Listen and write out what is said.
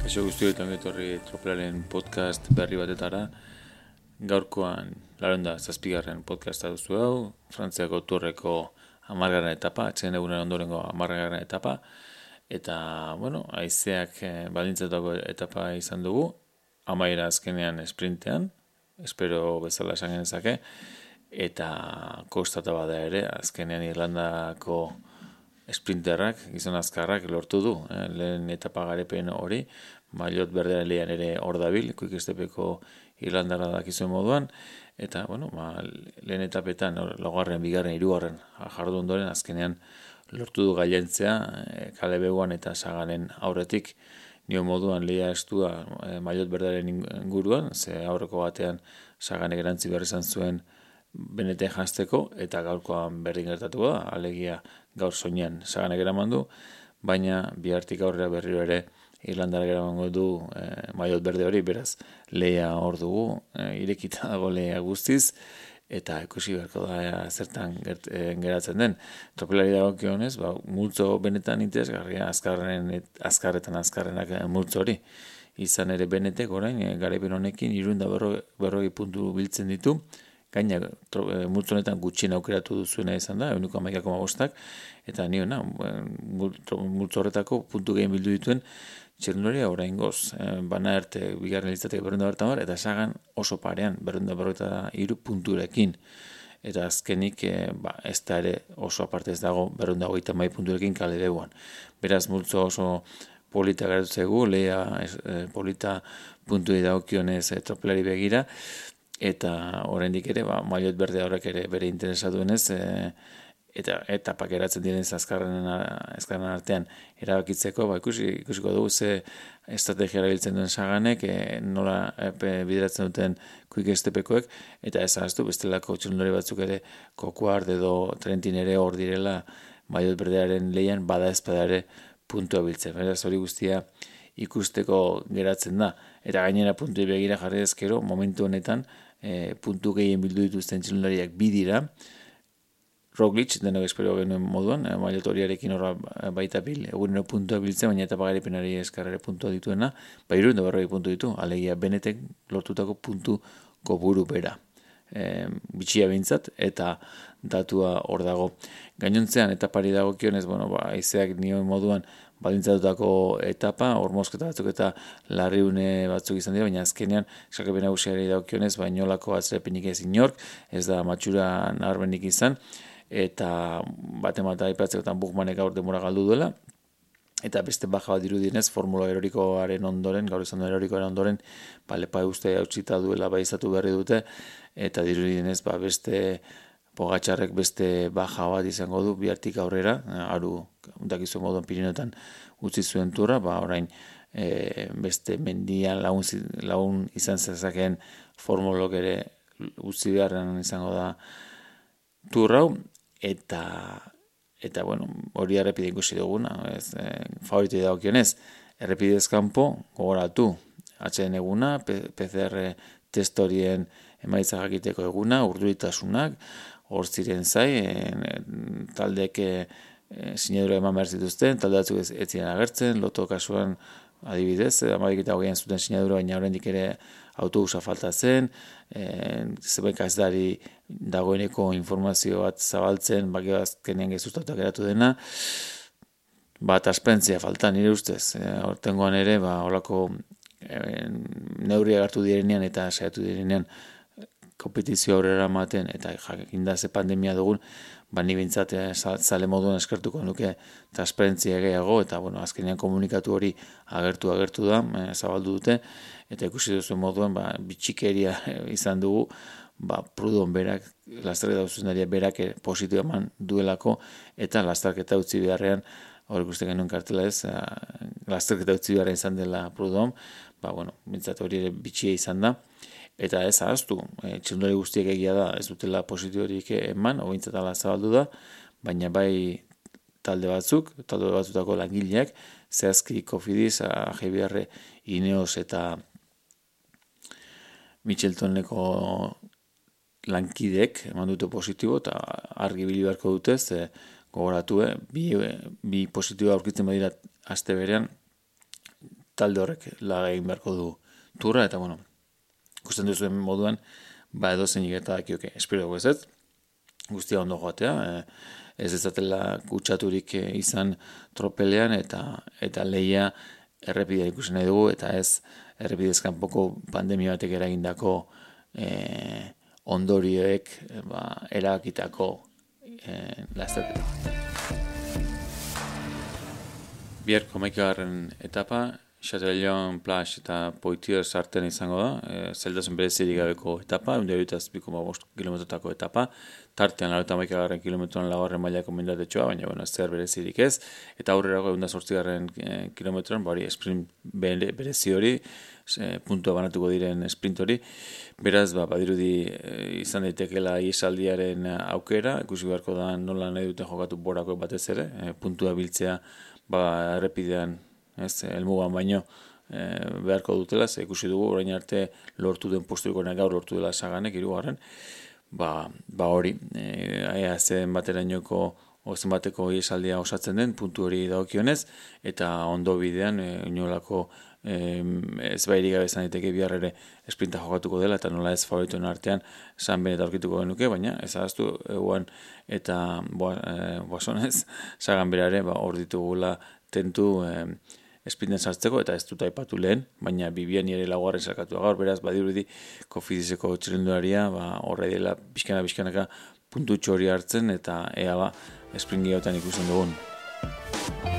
Kaixo guztioetan etorri Tropelaren podcast berri batetara. Gaurkoan, laronda, zazpigarren podcasta duzu hau, Frantziako Tourreko 10. etapa, atxeden egunen ondorengo 10. etapa, eta, haizeak baldintzatako etapa izan dugu, amaiera azkenean sprintean, espero bezala esan genezake, eta kostata bada ere, azkenean Irlandako sprinterrak, gizon azkarrak lortu du, lehen etapa garepen hori, maillot berdearen lehian ere hor dabil, Quick-Stepeko Irlandara dakizuen moduan, eta, lehen etapetan, laugarren, bigarren, hirugarren jardu ondoren, azkenean lortu du gailentzea, kale beguan eta sagaren aurretik, nio moduan lehia estua maillot berdearen inguruan, ze aurreko batean saganek erantzi behar izan zuen beneten janzteko, eta gaurkoan berdin gertatuko da, alegia gaur soinean saganek eraman du, baina bihartik aurrera berriro ere Irlandara eramango du maillot berde hori, beraz lehia hor dugu, irekita dago lehia guztiz, eta ikusi beharko da zertan geratzen den. Tropelari dagokionez, multzo benetan interesgarria azkarrenak multzo hori. Izan ere benetek orain, garaipen honekin 340 puntu biltzen ditu, gaina multzo honetan gutxien aukeratu duzuena izan da, 11,5, eta niona, multzo horretako puntu gehien bildu dituen txirrindularia oraingoz, bana arte bigarren litzateke 250 eta sagan oso parean 243 punturekin. Eta azkenik ez da ere oso aparte ez dago 230 punturekin kale beguan. Beraz multzo oso polita geratu zaigu, lehia polita puntuei dagokionez tropelari begira, eta oraindik ere, maillot berde horrek ere bere interesa duenez, eta etapak eratzen diren azkarren artean erabakitzeko, ikusiko dugu ze estrategia erabiltzen duen saganek, nola bideratzen duten Quick-Stepekoek, eta ez ahaztu bestelako txirrindulari batzuk ere Coquard edo Trentin ere hor direla maillot berdearen lehian bada ezpada ere puntua biltzen. Beraz hori guztia ikusteko geratzen da. Eta gainera puntuei begira jarri ezkero, momentu honetan puntu gehien bildu dituzten txirrindulariak bi dira, Roglic, denok espero genuen moduan, maillot horiarekin horra baita egunero puntua biltzen, baina etapa garapenari eskarrere puntua dituena, 340 puntu ditu, alegia benetek lortutako puntu kopuru bera. Bitxia behintzat, eta datua hor dago. Gainontzean etapari dagokionez, haizeak nioen moduan baldintzatutako etapa, hor mosketa batzuk eta larriune batzuk izan dira, baina azkenean eskakepen nagusiari dagokionez, bainolako atzerepenik ez inork, ez da matxura nabarmenik izan, eta bat aipatzeko Buchmannek aur denbora galdu duela, eta beste baja bat dirudienez, formula erorikoaren ondoren, gaur izan erorikoaren ondoren, lepa uste hautsita duela baizatu berri dute, eta dirudienez, beste Pogačarrek beste baja bat izango du, bihartik aurrera, aru, dakizu moduan Pirinoetan utzi zuen turra, orain beste mendian lagun izan zezakeen formulok ere utzi beharren izango da turrau, eta hori errepide ikusi duguna, favoriti dagokionez, errepidez kanpo, gogoratu, atxeden eguna, PCR test horien emaitza jakiteko eguna, urduritasunak, hor ziren zai, taldek sinadura eman behar zituzten, talde batzuk ez ziren agertzen, loto kasuan adibidez, 12 zuten sinadura, baina oraindik ere autobusa falta zen, zebek azdari dagoeneko informazio bat zabaltzen, azkenean gezustatuak eratu dena, aspentzia falta nire ustez, hortengoan ere, holako neurri agertu direnean eta saiatu direnean kompetizio aurrera ematen, eta jakinda ze pandemia dugun, ni bintzat zale moduan eskertuko nuke transparentzia gehiago, eta azkenean komunikatu hori agertu da, zabaldu dute, eta ikusi duzu moduan, bitxikeria izan dugu, Prudon berak, lasterketa zuzendaria berak positibo eman duelako, eta lasterketa utzi beharrean, hori ikusten genuen kartela ez, lasterketa utzi beharrean izan dela Prudon, bintzat hori ere bitxia izan da, eta ez ahaztu, txirrindulari guztiek egia da, ez dutela positiborik eman, bintzat ala zabaldu da, baina bai talde batzutako langileak, zehazki Cofidis, AGBR, Ineos eta Micheltoneko lankidek eman dute positibo, eta argi bili beharko dute, gogoratu, bi positiboa aurkitzen badira aste berean, talde horrek laga egin beharko du turra, eta bueno, ikusten duzuen moduan, edo zein eta dakioke, espero dugu ez, guztia ondo joatea, ez ezatela kutsaturik izan tropelean, eta lehia errepidea ikusi nahi dugu, eta ez errepidezkan poko pandemia batek eragindako ondorioek eragitako lasterketa. Biharko 11. etapa, Chatillon, Plage eta Poitiers artean izango da, zeltasun berezirik gabeko etapa, 1,5 kilometrotako etapa, tartean 91. kilometroan laugarren mailako mendatetxoa, baina zer berezirik ez, eta aurrerako 108. kilometroan, sprint berezi hori, puntua banatuko diren sprint hori, beraz, badirudi izan daitekela iesaldiaren aukera, ikusi beharko da nola nahi duten jokatu borako batez ere, puntua biltzea errepidean, helmugan baino beharko dutela, ze ikusi dugu orain arte lortu den posturik gaur lortu dela Saganek, 3. Hori, ea zen baterainoko zenbateko iesaldia osatzen den, puntu hori dagokionez, eta ondo bidean inolako ez bairik gabe izan daiteke bihar ere esprinta jokatuko dela, eta nola ez favorituen artean San Benet aurkituko genuke, baina ez ahaztu eguan eta boasonez, Sagan berare hor ditugula tentu esprinten sartzeko, eta ez dut aipatu lehen, baina Bibian ere laugarren sarkatu gaur, beraz badirudi Kofidiseko txirrindularia horre dela pixkanaka puntutxo hori hartzen, eta ea sprint gehiotan ikusten dugun.